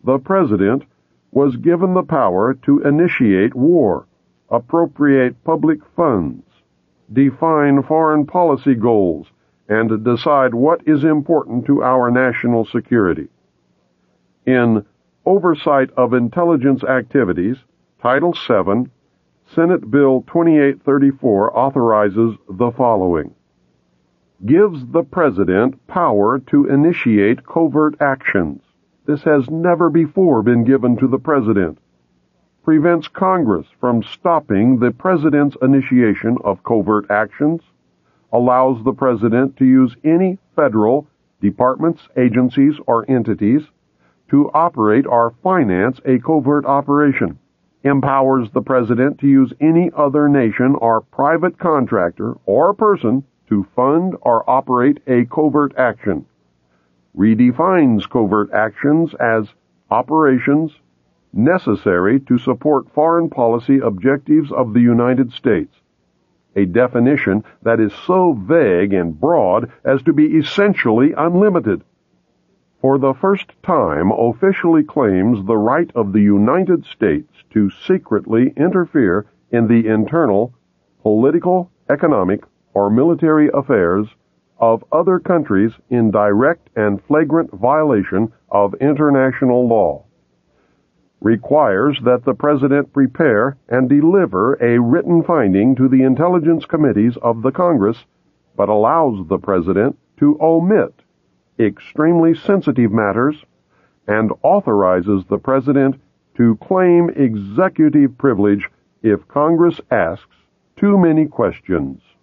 the President was given the power to initiate war, appropriate public funds, define foreign policy goals, and decide what is important to our national security. In Oversight of Intelligence Activities, Title VII, Senate Bill 2834 authorizes the following. Gives the President power to initiate covert actions. This has never before been given to the President. Prevents Congress from stopping the President's initiation of covert actions. Allows the President to use any federal departments, agencies, or entities to operate or finance a covert operation. Empowers the President to use any other nation or private contractor or person to fund or operate a covert action. Redefines covert actions as operations necessary to support foreign policy objectives of the United States, a definition that is so vague and broad as to be essentially unlimited. For the first time officially claims the right of the United States to secretly interfere in the internal, political, economic, or military affairs of other countries in direct and flagrant violation of international law. Requires that the President prepare and deliver a written finding to the intelligence committees of the Congress, but allows the President to omit extremely sensitive matters and authorizes the President to claim executive privilege if Congress asks too many questions.